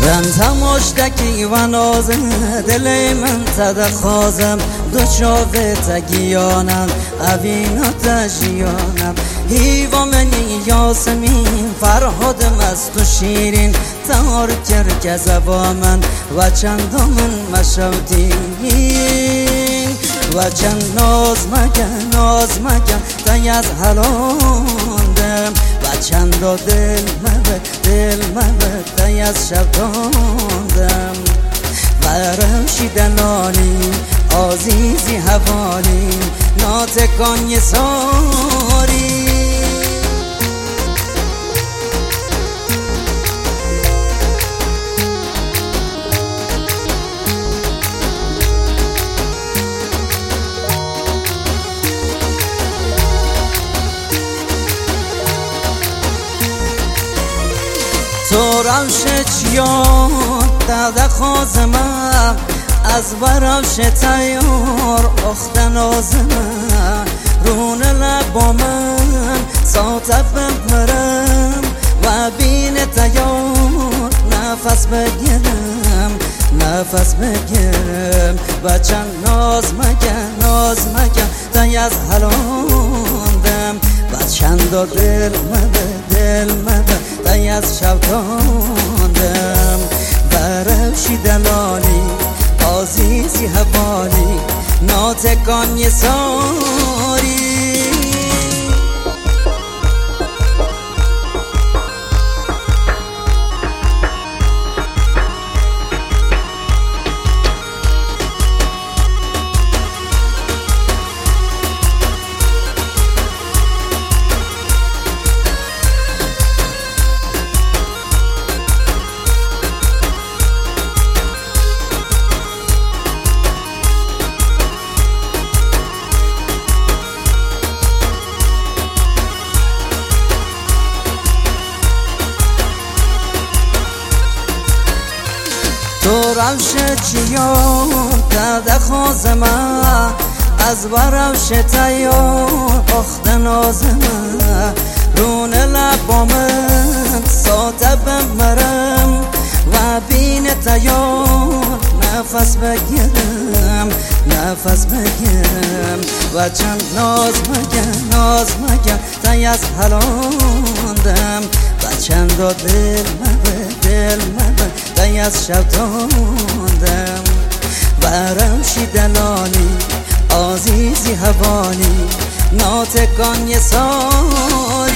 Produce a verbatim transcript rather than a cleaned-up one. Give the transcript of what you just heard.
رنتم مشتکی و نازم دل من تدخازم دو چاوه تگیانم اوینا تجیانم هیوا منی یاسمین فرهادم از تو شیرین تار کرک زبا من و چندامن مشودین و چند ناز مکن ناز مکن تای از حلاندم و چند دل مبد دل مبد تای از شبتاندم و روشی دلالی عزیزی حوالی ناتکان یه ساری تو روش چیان داده خوازمم از بروش تیار اختن آزمم رون لبا من ساتب بمرم و بین تیار نفس بگیرم نفس بگیرم و چند ناز مگن ناز مگن تای از حلاندم و چند دل مده دل مده تای از شبتاندم و روشی دلالی عزیزی حوالی ناتکان یه ساری تو روش چیان داده خوازمم از بروش تیار اخت نازمم رون لبا من ساته بمرم و بین تیار نفس بگیرم نفس بگیرم و چند ناز مگن ناز مگن تای از حلاندم و چند دل مبه دل مبه تای از شبتاندم و روشی دلالی عزیزی حوالی ناتکان یه ساری